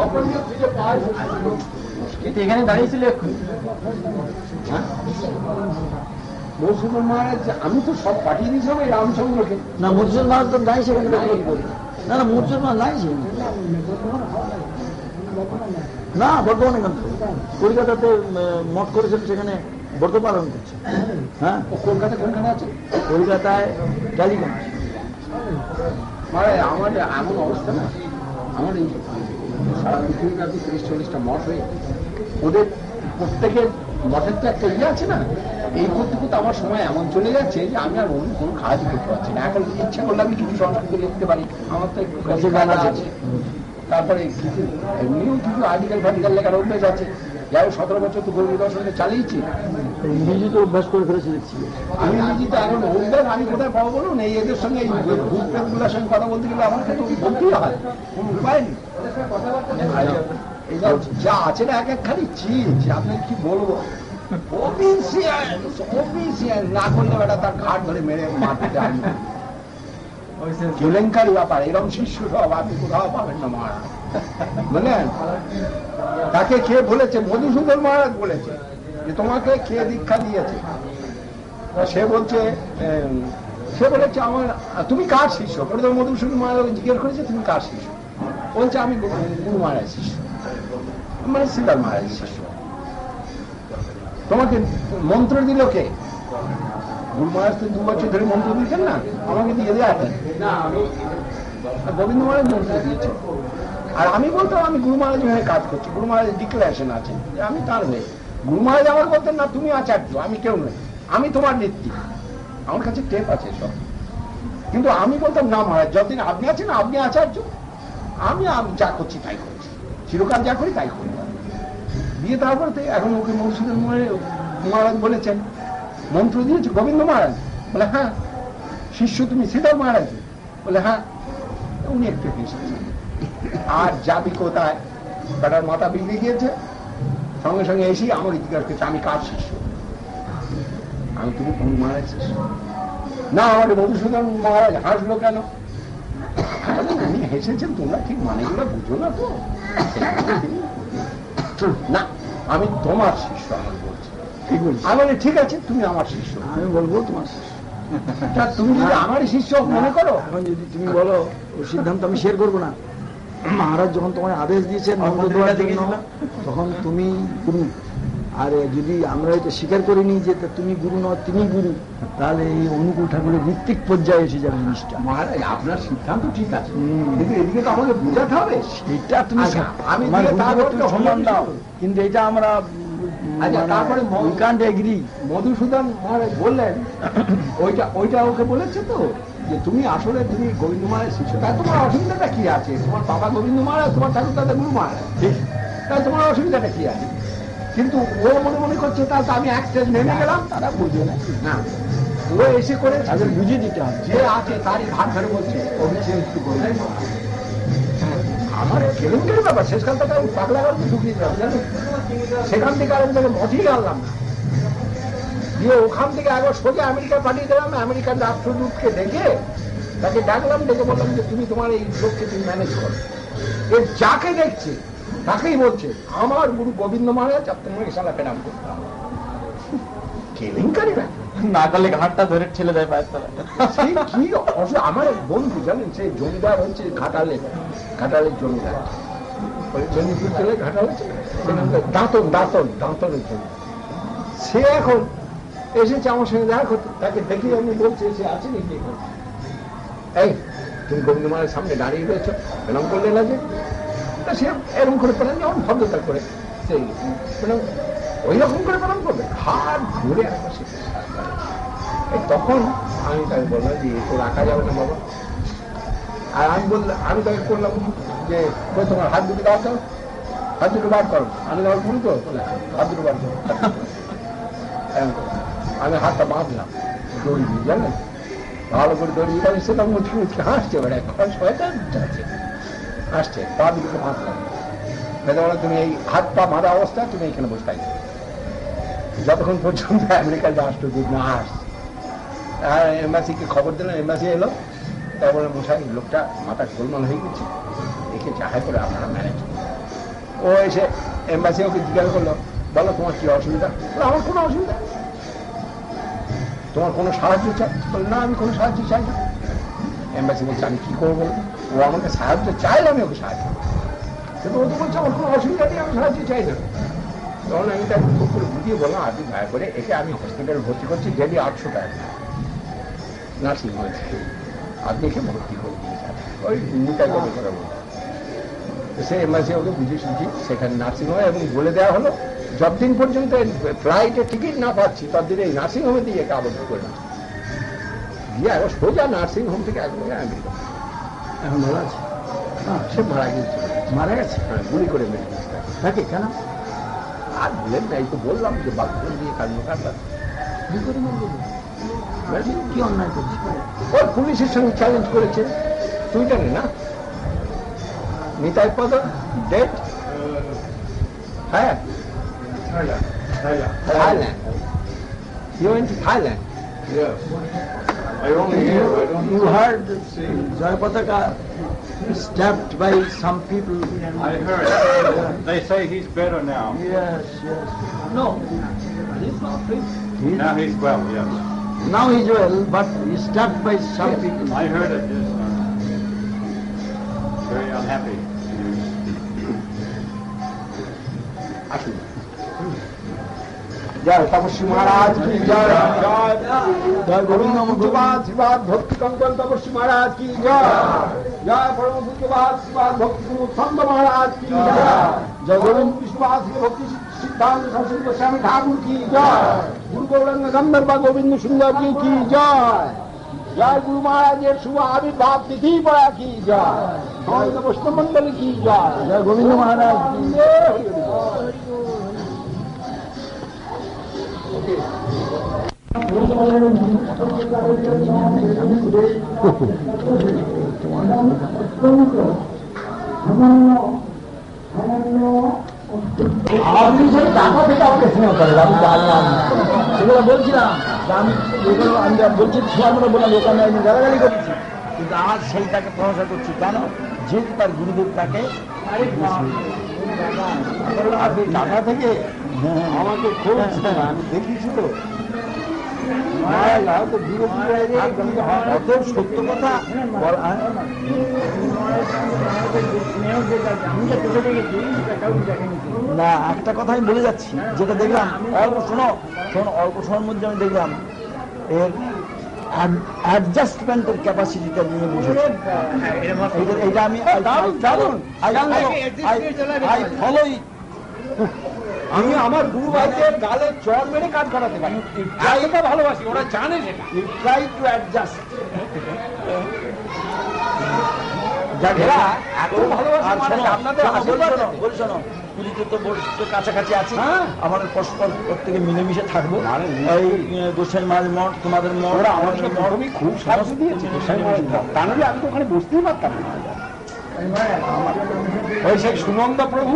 Speaker 5: এখানে দাঁড়িয়েছিল এক্ষুনি।
Speaker 4: হ্যাঁ, মধুসূদন মহারাজ, আমি তো সব পাঠিয়ে দিয়েছিলাম এই রামচন্দ্রকে।
Speaker 2: না, মধুসূদন মহারাজ তো নাই সেখানে। না না, মধুসূদন মহারাজ নাই সেখানে। না, বর্ধমানে কেন? কলকাতাতে মঠ করেছেন, সেখানে ব্রত পালন করছে। হ্যাঁ,
Speaker 4: কলকাতা কোনখানে আছে?
Speaker 2: কলকাতায় টালিগঞ্জ।
Speaker 4: মানে আমার এমন অবস্থা না, আমার এই সারা পৃথিবীব্যাপী তিরিশ চল্লিশটা মঠ হয়ে ওদের প্রত্যেকের মঠের তো একটা ইয়ে আছে না, এই করতে করতে আমার সময় এমন চলে যাচ্ছে যে আমি আর অন্য কোনো কাজই করতে পারছি না। এখন ইচ্ছা করলে আমি কিছু সংস্কৃত লিখতে পারি, আমার তো একটু কাছে গানা আছে, তারপরে কিছু এমনিও কিছু আর্টিকেল ফার্টিকেল লেখার অভ্যেস আছে। যাই হোক সতেরো বছর তো গৌরী দর্শনে চালিয়েছি।
Speaker 2: ইংরেজি তো অভ্যাস করে ফেলেছি দেখছি।
Speaker 4: আমি ইংরেজি তো এখন অভ্যাস আমি কোথায় পাবো বলুন? এই এদের সঙ্গে এই ভূত প্রেতগুলোর সঙ্গে কথা বলতে গেলে আমাকে তো বলতেই হয়, কোনো উপায় নেই। যা আছে না এক এক খালি চিজ, আপনি কি বলবো, না করলে বেটা তার ঘাট ধরে মেরে মারতে যায়। কেলেঙ্কারি ব্যাপার, এরকম শিষ্য সব আপনি কোথাও পাবেন না মহারাজ, বুঝলেন? তাকে খেয়ে বলেছে, মধুসূদন মহারাজ বলেছে যে তোমাকে খেয়ে দীক্ষা দিয়েছে। সে বলছে, সে বলেছে আমার, তুমি কার শিষ্য? বলে তো মধুসূদন মহারাজ জিজ্ঞেস করেছে তুমি কার শিষ্য? বলছে আমি গুরু মহারাজ শিষ্য, মানে শ্রীধর মহারাজের শিষ্য। তোমাকে মন্ত্র দিল কে? গুরু মহারাজ তো দু বছর ধরে মন্ত্র দিয়েছেন না, আমাকে দিয়ে দেওয়া না, গোবিন্দ মহারাজ মন্ত্র দিয়েছে। আর আমি বলতাম আমি গুরু মহারাজ হয়ে কাজ করছি, গুরু মহারাজের ডিক্লারেশন আছে যে আমি তার হয়ে। গুরু মহারাজ আমাকে বলতেন না তুমি আচার্য, আমি কেউ নই, আমি তোমার নেত্রী, আমার কাছে টেপ আছে সব। কিন্তু আমি বলতাম না মহারাজ, যতদিন আপনি আছেন আপনি আচার্য, আমি আমি যা করছি তাই করছি, চিরকাল যা করি তাই করি। দিয়ে তারপরে এখন ওকে মধুসূদন মহারাজ বলেছেন মন্ত্র দিয়েছে গোবিন্দ মহারাজ? বলে হ্যাঁ। শিষ্য তুমি শ্রীধর মহারাজ? বলে হ্যাঁ। উনি একটু হেসেছেন। আর যাবি কোথায়, বেটার মাথা বিগড়ে গিয়েছে, সঙ্গে সঙ্গে এসেই আমাকে জিজ্ঞাসা করছে আমি কার শিষ্য? আমি তুমি গুরু মহারাজ শিষ্য। না, আমাকে মধুসূদন মহারাজ হাসলো কেন? উনি হেসেছেন, তোমরা ঠিক মানেগুলো বুঝো না তো। না, আমি তোমার শিষ্য, আমার বলছি। আমি বলি ঠিক আছে তুমি আমার শিষ্য,
Speaker 2: আমি বলবো তোমার শিষ্য।
Speaker 4: তুমি যদি আমার শিষ্য মনে করো,
Speaker 2: এখন যদি তুমি বলো ওই সিদ্ধান্ত আমি শেয়ার করবো না। মহারাজ যখন তোমায় আদেশ দিয়েছেন মন্ত্র দেওয়ার জন্য, তখন তুমি গুরু। আর যদি আমরা এটা স্বীকার করিনি যে তুমি গুরু নয় তিনি গুরু, তাহলে এই অনুকূল ঠাকুরের ঋত্বিক পর্যায়ে এসে যাবে জিনিসটা।
Speaker 4: মহারাজ আপনার সিদ্ধান্ত ঠিক আছে, কিন্তু এদিকে তো আমাকে বোঝাতে হবে।
Speaker 2: সেটা তুমি
Speaker 4: আমি
Speaker 2: সম্মান দাও, কিন্তু এটা আমরা তারপরে
Speaker 4: মধুসূদন মহারাজ বললেন ওইটা ওইটা ওকে বলেছে তো যে তুমি আসলে তুমি গোবিন্দ মহারাজ শিষ্য, তাই তোমার অসুবিধাটা কি আছে? তোমার বাবা গোবিন্দ মহারাজ, তোমার ঠাকুর দাদা গুরু মহারাজ, তাই তোমার অসুবিধাটা কি আছে? কিন্তু ও মনে মনে করছে তাহলে তো আমি এক স্টেজ নেমে গেলাম, তারা বুঝবে না। না, ও এসে করে তাদের বুঝিয়ে দিতে হবে, যে আছে তারই ভাগ ধরে বলছে অভিষেক একটু করবে। আমার কেলেঙ্কারি ব্যাপার, শেষকাল থেকে আমি পাগলা গাড়ি ঢুকিয়ে দিলাম জানেন, সেখান থেকে আর আমি মঠেই আনলাম না, দিয়ে ওখান থেকে একবার সোজা আমেরিকায় পাঠিয়ে দিলাম। আমেরিকার রাষ্ট্রদূতকে ডেকে তাকে ডাকলাম, ডেকে বললাম যে তুমি তোমার এই লোককে তুমি ম্যানেজ করো। এর যাকে দেখছে তাকেই বলছে আমার গুরু গোবিন্দ মহারাজ, আপনার সালা পেরাম করতে হবে। কেলেঙ্কারি ব্যাপার,
Speaker 7: না করলে ঘাটটা ধরে ঠেলে দেয় পায়ের তলায়।
Speaker 4: কি আমার বন্ধু জানেন, সেই জমিদার হচ্ছে ঘাটালে, ঘাটালের জমিদার, ওই চন্দ্রপুর জেলায় ঘাটাল হচ্ছে দাঁতন, দাঁতন দাঁতনের জন্য। সে এখন এসেছে আমার সঙ্গে দেখা করতে, তাকে দেখে আমি বলছি সে আছে নাকি, এই তুমি গোবিন্দ মহারাজের সামনে দাঁড়িয়ে রয়েছ, প্রণাম করলে না যে? তা সে এরকম করে প্রণাম, যেমন ভদ্রতা করে সেই প্রণাম ওই রকম করে প্রণাম করবে, হাত ধরে আমার সে। তখন আমি তাকে বললাম যে তো রাখা যাবে না বাবা। আর আমি বললাম, আমি তাকে করলাম যে তোমার হাত দুটো দাও, তো হাত দুটো বার করো। আমি তোমার বলি তো হাত দুটো বার করো। আমি হাতটা বাঁধলাম দড়ি দিয়ে, জানেন, ভালো করে দড়ি দিয়ে সেটা মুচকি মুচকি হাসছে, বেড়া শয়তান আছে হাসছে, পা দুটো বাঁধলাম। বলে তুমি এই হাত পা বাঁধা অবস্থা তুমি এইখানে বসে থাকবে যতক্ষণ পর্যন্ত আমেরিকার রাষ্ট্রদূত না আসছে। আর এম্বাসিকে খবর দিলাম, এম্বাসি এলো, তারপরে মশাই লোকটা মাথা গোলমাল হয়ে গেছে, একে চাহাই করে আপনারা ম্যানেজ। ও এসে এম্বাসি ওকে জিজ্ঞাসা করলো, বলো তোমার কি অসুবিধা? আমার কোনো অসুবিধা, তোমার কোনো সাহায্য চাই? না, আমি কোনো সাহায্য চাই না। এম্বাসি বলছে আমি কি করবো? ও আমাকে সাহায্য চাইলে আমি ওকে সাহায্য, কিন্তু ও তো বলছে আমার কোনো অসুবিধা নেই, আমি সাহায্য চাই না। তখন আমি তাকে খুব করে বুঝিয়ে বললাম, আপনি দয়া করে একে আমি হসপিটালে ভর্তি করছি, ডেলি আটশো টাকা নার্সিং হয়েছে, আপনি একে ভর্তি করে দিয়ে যান, ওই নিতাই করে বলবো। সে এমআরসি ওকে বুঝে সুঝি সেখানে নার্সিংহোমে এবং বলে দেওয়া হলো যতদিন পর্যন্ত ফ্লাইটে টিকিট না পাচ্ছি ততদিন এই নার্সিংহোমে দিয়ে একে আবদ্ধ করে না দিয়ে একবার সোজা নার্সিংহোম থেকে একবারে আমেরিকা।
Speaker 1: এখন ভালো আছে?
Speaker 4: হ্যাঁ, সে মারা গেছে।
Speaker 1: মারা গেছে?
Speaker 4: হ্যাঁ, গুলি করে মেরে গেছে।
Speaker 1: তাকে কেন?
Speaker 4: আর বললেন না, এই তো বললাম যে বাথরুম দিয়ে কান্ড কাটলাম।
Speaker 1: কি অন্যায় করছে?
Speaker 4: ওর পুলিশের সঙ্গে চ্যালেঞ্জ করেছে টুইটারে না, নিতাই পদ ডেট। হ্যাঁ, Thailand. You went to Thailand?
Speaker 6: Yes. I only hear, I don't
Speaker 1: You heard Jai Pataka stabbed by some people.
Speaker 6: I heard. They say he's better now.
Speaker 1: Yes, yes. No, he's not fit. He's,
Speaker 6: Now he's well, yes.
Speaker 1: now he's well, but he's stabbed by some people.
Speaker 6: I heard it, yes. Very unhappy.
Speaker 4: আসুন। জয় তপস্বী মহারাজ কি জয়, জয় জয় গোবিন্দ পূজ্যবাদ শ্রীবাদ ভক্তি কঙ্কন তপস্বী মহারাজ কি জয়, জয় পরম পূজ্যবাদ শ্রীবাদ ভক্তি গুরু ছন্দ মহারাজ কি জয়, জয় গোবিন্দ বিশ্ববাদ শ্রী ভক্তি সিদ্ধান্ত সরস্বতী গোস্বামী ঠাকুর কি জয়, গুরু গৌরাঙ্গ গন্ধর্ব গোবিন্দ সুন্দর কি কি জয়, জয় গুরু মহারাজের শুভ আবির্ভাব তিথি পড়া কি জয়, সমস্ত বৈষ্ণব মন্ডল কি জয়,
Speaker 1: জয় গোবিন্দ মহারাজ কি
Speaker 4: জয়। হরি হরি বল।
Speaker 2: আপনি সেই টাকা থেকে আমাকে স্নেহ করেন, আমি জানলাম সেগুলো বলছিলাম আমি এগুলো আমি বলছি ছোঁয়ার মতো বললাম ওখানে আমি গালাগালি করেছি, কিন্তু আজ সেইটাকে প্রশংসা করছি। কেন? যেহেতু তার গুরুদেব তাকে আপনি টাকা থেকে
Speaker 4: আমাকে খুব আমি দেখেছি তো
Speaker 2: অত সত্য কথা বলা। না, একটা কথা আমি বলে যাচ্ছি যেটা দেখলাম অল্প শোনো শোনো অল্প সময়ের মধ্যে আমি দেখলাম এর অ্যাডজাস্টমেন্টের ক্যাপাসিটিটা নিয়ে বুঝেছি। এইটা আমি ফলো।
Speaker 4: আমি আমার গুরু ভাইকে গালে চর মেরে কাজ করাতে পারি, এটা ভালোবাসি, ওরা জানে সেটা।
Speaker 2: You try to adjust. কাছাকাছি আছি, আমাদের পরস্পর প্রত্যেকে মিলেমিশে থাকবো। এই গোসাই মাঝ মঠ, তোমাদের মঠ, আমাদের মঠ
Speaker 4: খুব সাহায্য দিয়েছে তা নাহলে আমি তো ওখানে বসতেই পারতাম না। ওই সেই সুনন্দ প্রভু,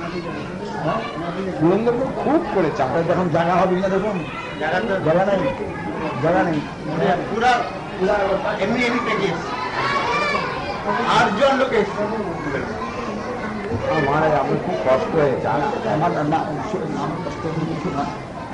Speaker 4: সুনন্দ প্রভু খুব করেছে।
Speaker 2: আপনার যখন জায়গা হবে না, দেখুন জায়গা নেই, জায়গা নেই, পুরা এমনি এমনি প্যাকেজ আটজন লোকে।
Speaker 4: মহারাজ আমার খুব কষ্ট হয়েছে।
Speaker 2: আমার না কষ্ট কিছু না,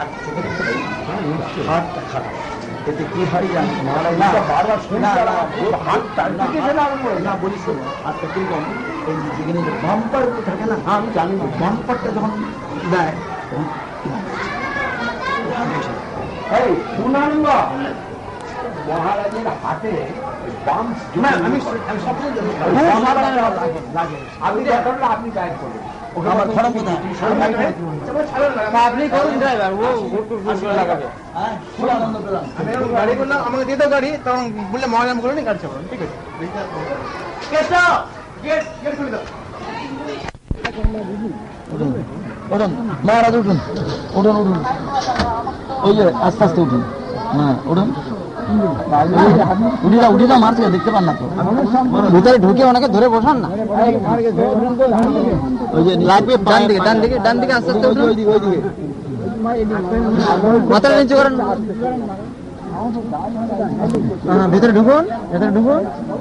Speaker 2: হাতটা খারাপ। এতে কি হয় জানি মহারাজ, বারবার শুনে হাতটা না বলি শোনো, হাতটা কিরকম এই যেখানে বাম্পার থাকে না, আমি জানি না বাম্পারটা যখন দেয়
Speaker 4: এই সুনন্দ মহারাজের হাতে বাম, আমি আপনি দেখালে আপনি গাইড করবেন।
Speaker 2: আমার খরম কোথায়?
Speaker 7: আপনি করুন ড্রাইভার, ও লাগাবে।
Speaker 2: খুব আনন্দ পেলাম।
Speaker 7: গাড়ি বললাম আমাকে দিয়ে দাও গাড়ি, তখন বললে মহারাম করে নি গাড়ি চালানো। ঠিক আছে,
Speaker 2: উঠুন মহারাজ, উঠুন উঠুন উঠুন, ওই যে আস্তে আস্তে উঠুন। হ্যাঁ উঠুন, উঠিরা উঠিরা মারছে, দেখতে পান না তো, ভিতরে ঢুকে ওনাকে ধরে বসান না। ওই যে লাগবে ডান দিকে, ডান দিকে, ডান দিকে আস্তে আস্তে উঠুন, ওইদিকে ওইদিকে মাথাটা নিচু করেন। ভিতরে ঢুকুন, ভিতরে ঢুকুন,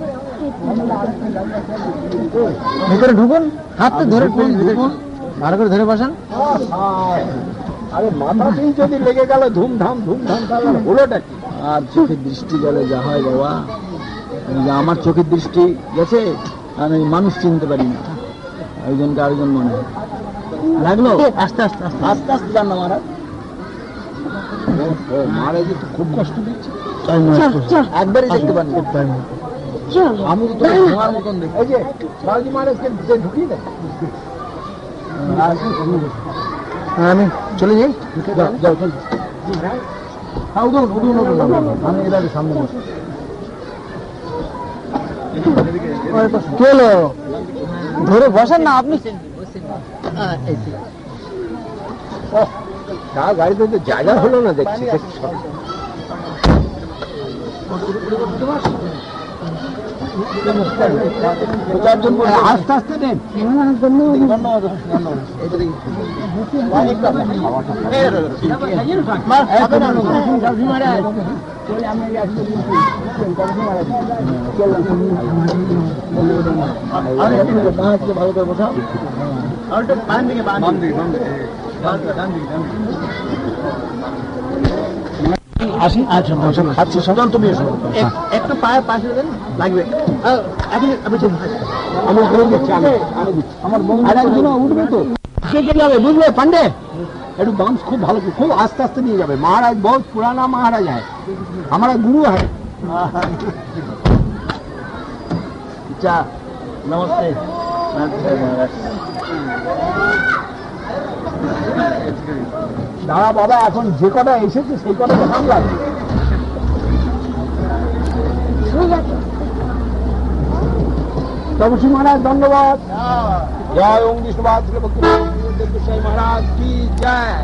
Speaker 2: ভিতরে ঢুকুন, হাতটা ধরে ঢুকুন, ভালো করে ধরে বসান।
Speaker 4: আরে মাথাতেই যদি লেগে গেল ধুমধাম ধুমধাম, তাহলে হলোটা কি?
Speaker 2: আর চোখের দৃষ্টি গেলে যা হয় বাবা, আমার চোখের দৃষ্টি গেছে, আমি মানুষ চিনতে পারি না, একজনকে আরেকজন মনে হয় লাগলো। আস্তে আস্তে আস্তে আস্তে আস্তে যান না মহারাজ,
Speaker 4: মহারাজ তো খুব কষ্ট দিচ্ছে।
Speaker 2: একবারই দেখতে পান।
Speaker 1: আমি তো তোমার মতন দেখি। এই যে বাবাজি মহারাজকে ঢুকিয়ে দেয়। আমি চলে যাই। হ্যাঁ উঠুন উঠুন উঠুন আমি এবারে সামনে বসি। কেলো ধরে বসেন না আপনি। গাড়িতে তো জায়গা হলো না দেখছি। আস্তে আস্তে নেন। ভালো করে বসা। আসি আচ্ছা খাচ্ছি সকাল তুমি এসো একটু পায়ে পাশে দেন লাগবে আমার উঠবে তো সে যাবে বুঝলে পান্ডে একটু বাঁশ খুব ভালো খুব আস্তে আস্তে নিয়ে যাবে महाराज बहुत पुराना महाराज है हमारा गुरु है
Speaker 2: अच्छा नमस्ते
Speaker 1: দাঁড়া বাবা এখন যে কটা এসেছে সেই কটা তো সামলা তপসী মহারাজ ধন্যবাদ জয় ওম বিষ্ণুবাদ মহারাজ কি জয়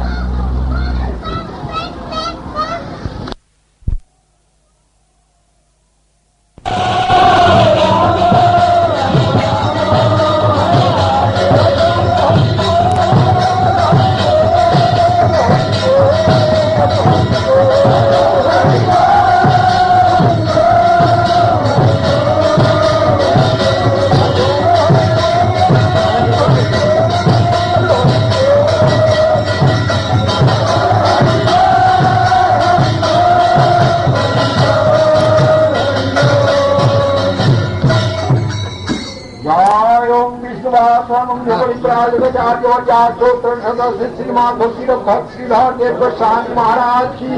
Speaker 1: महाराज की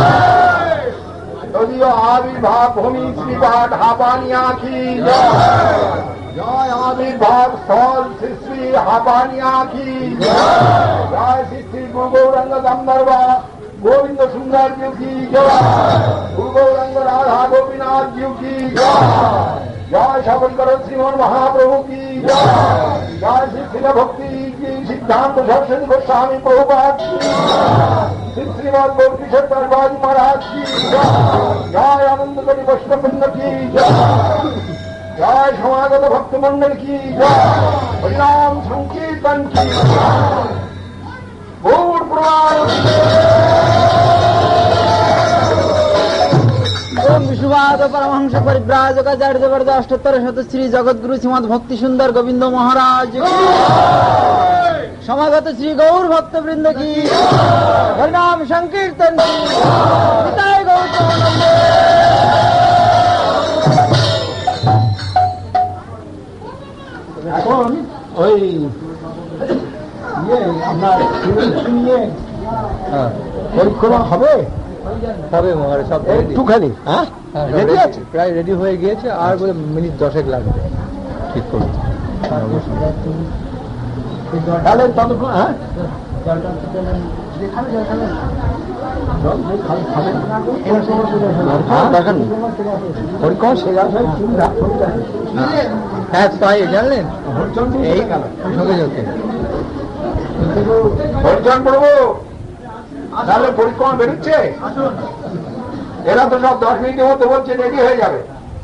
Speaker 1: आविर्भाव भूमि श्रीपाठ हापानिया की जय आविर्भाव स्थल श्री श्री हापानिया की जय श्री श्री गुरु गौरंग गंधर्व गोविंद सुंदर जी की जय गुरु गौरंग राधा गोपीनाथ जी की जय जय सबलकर श्रीमन महाप्रभु की जय जय श्री शिल भक्ति की सिद्धांत सरस्वती गोस्वामी प्रभुपाद की श्री श्रीमद गौरीशर परवाजी महाराज की जय आनंद कवि वैष्णववृंद की जय जय समागत भक्त मंडल की जय हरिनाम संकीर्तन की गौर पुराण
Speaker 7: ओम विश्ववाद परमहंस परिव्राजक आचार्य जबरद अष्टोत्तर शत श्री जगद्गुरु श्रीमद भक्ति सुंदर गोविंद महाराज समागत श्री गौर भक्त वृंद की हरिनाम संकीर्तन की निताय गौर
Speaker 1: এখন ওই ইয়ে আপনার নিয়ে পরীক্ষা হবে
Speaker 8: হবে মহারাজ সব
Speaker 1: একটুখানি হ্যাঁ
Speaker 8: রেডি আছে প্রায় রেডি হয়ে গিয়েছে আর বলে মিনিট দশেক লাগবে ঠিক করুন
Speaker 1: তাহলে ততক্ষণ হ্যাঁ দেখেন পরীক্ষা সে
Speaker 8: হ্যাঁ তাই জানলেন এই সঙ্গে যাচ্ছে
Speaker 1: হরিচরণ প্রভু তাহলে পরীক্ষা বেরোচ্ছে এরা তো সব দশ মিনিটের মধ্যে বলছে রেডি হয়ে যাবে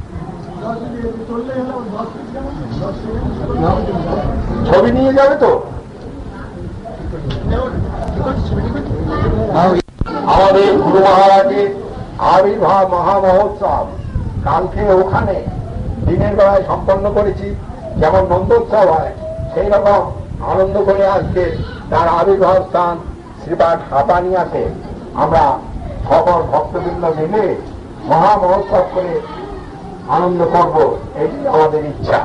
Speaker 1: ছবি নিয়ে যাবে তো আমাদের গুরু মহারাজের আবির্ভাব মহামহোৎসব কালকে ওখানে দিনের বেলায় সম্পন্ন করেছি যেমন নন্দোৎসব হয় সেই রকম আনন্দ করে আজকে তার আবির্ভাব স্থান শ্রীপাঠ হাপানিয়াতে আমরা সকল ভক্তবৃন্দ মিলে মহামহোৎসব করে আনন্দ করব এটি আমাদের ইচ্ছা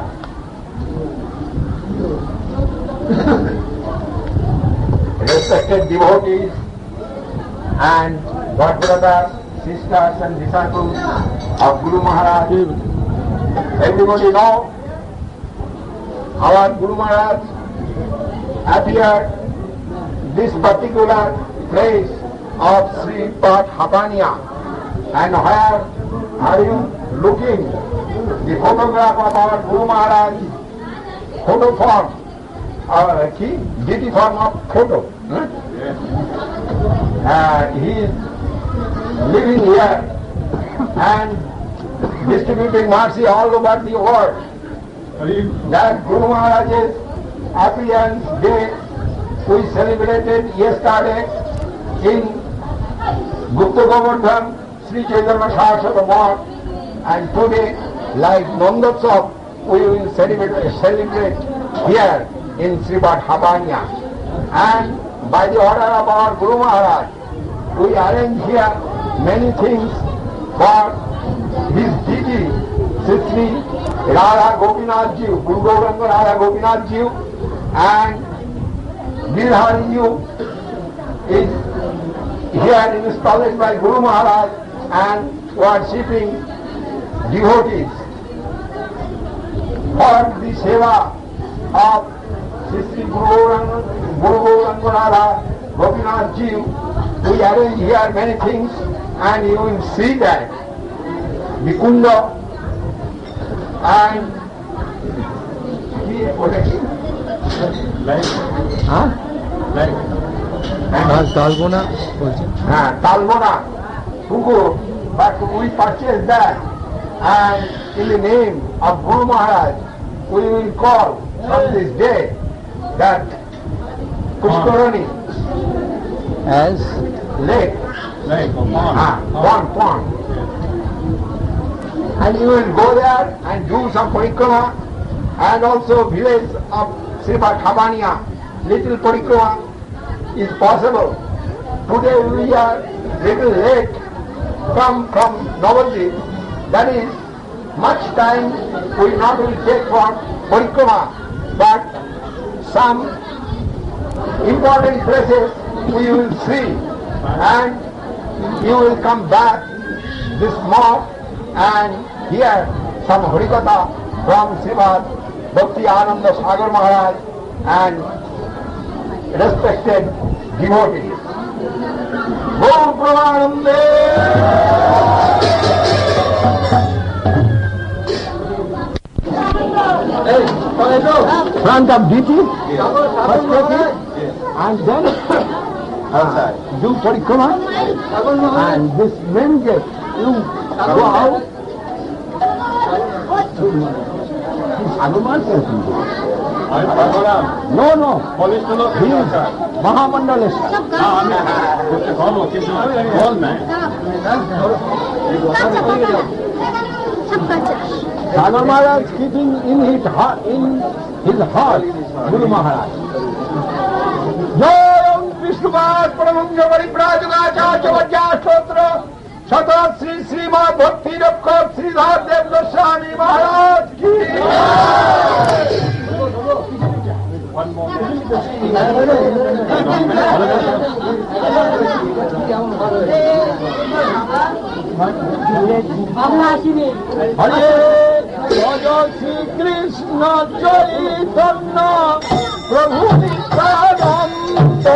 Speaker 1: Respected devotees and God brothers, sisters and disciples of Guru Maharaj,
Speaker 4: everybody know our Guru Maharaj appeared this particular place of Sri Pat Hapania, and where are you looking? The photograph of our Guru Maharaj, photo form, uh, key, deity form of photo. Huh? Uh, he is living here and distributing mercy all over the world. That Guru Maharaj's appearance day we celebrated yesterday in Gupta Govardhan, Sri Chaitanya Saraswati Math, and today, like Nandotsav, we will celebrate, celebrate here in Sri Pat Hapania. And by the order of our Guru Maharaj, we arrange here many things for his deity, Sri Radha Gopinath Ji, Guru Gauranga Radha Gopinath Ji, and Girdhari Ji is here installed by Guru Maharaj and worshipping devotees. For the seva of Sri Guru Gauranga Radha Gopinath Ji, we arrange here many things, and you will see that the kunda and
Speaker 8: তালবোনা বলছেন,
Speaker 4: হ্যাঁ তালবোনা পুকুর, but we purchase that, and in the name of Guru Maharaj we will call from this day that Pushkarani
Speaker 8: as
Speaker 4: lake,
Speaker 6: Lake or pond.
Speaker 4: ah, pond, pond. And you will go there and do some parikrama, and also village of Sri Pat Hapania, little parikrama is possible. Today we are little late come from Navadvip, that is much time we not will take for parikrama, but some important places we will see, and you will come back this month and hear some Harikatha from Srimad Bhakti Ananda Sagar Maharaj and respected devotees. Go Pramanande! Front of deity, first place, and then uh, do parikrama, and this main gate, you go out. Hanuman No, no. He is Mahamandalist. Sagar Maharaj keeping in his heart, in his heart, Guru Maharaj. Jayam Vishnupat Paramanga Variprajagacharya Vajjastotra Sata Sri Srimad Bhakti Rakha Sridhar Dev Goswami Maharaj ki One more. Hare Raja Shri Krishna Chaitanya Prabhu Nityananda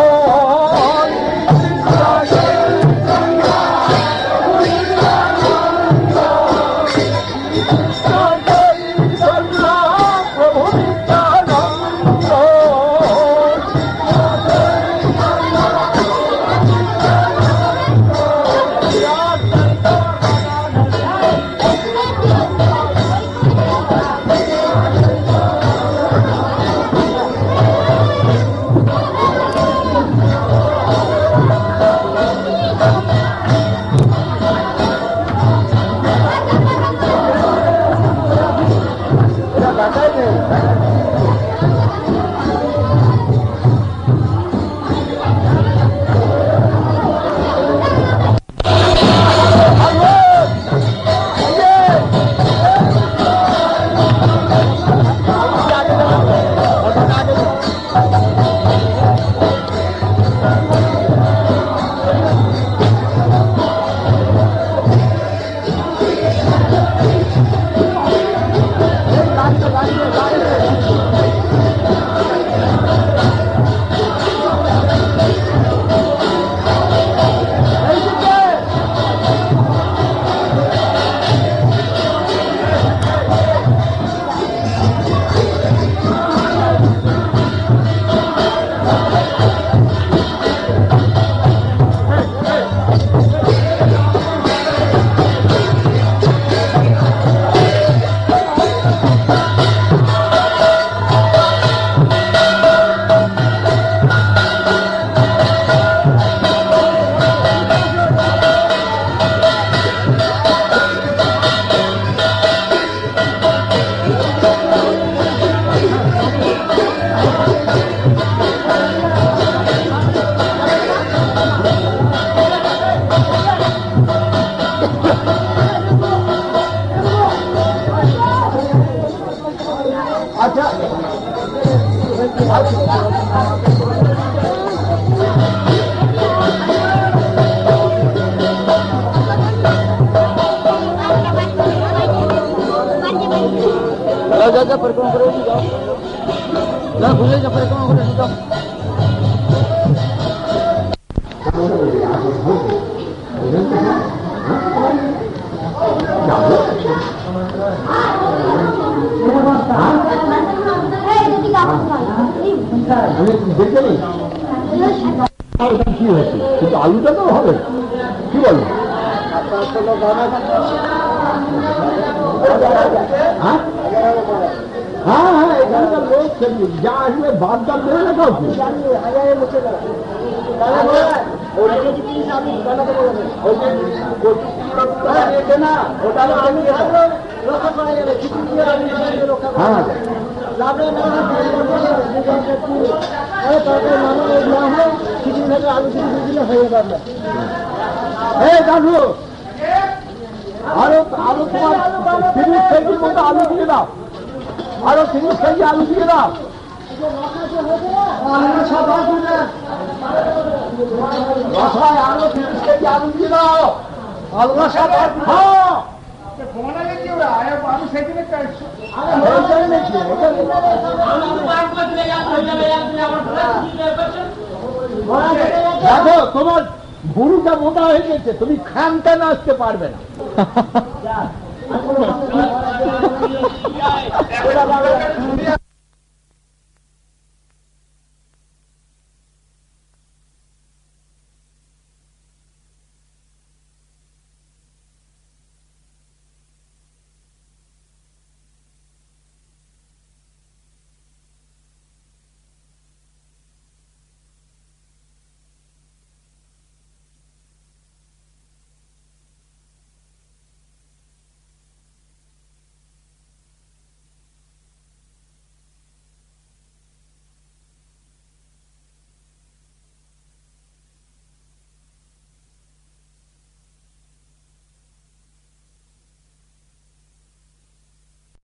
Speaker 7: যাও যাও যাও পরিক্রমা করে এসো, যাও যাও ঘুরে যাও পরিক্রমা করে এসো, যাও।
Speaker 1: কি হয়েছে কিন্তু আলুটা তো হবে কি বলো হ্যাঁ হ্যাঁ হ্যাঁ এখানকার লোক যা আসবে বাদ দাম দেবে না কাউকে হ্যাঁ দাদু আরো আরো তোমার তিরিশ কেজির মতো আলু দিয়ে দাও আরো তিরিশ কেজি আলু দিয়ে দাও রসায় আরো তিরিশ কেজি আলু দিয়ে দাও আলুর সাথে হ্যাঁ দেখো তোমার ভুরুটা মোটা হয়ে গেছে তুমি খানটা নাচতে পারবে না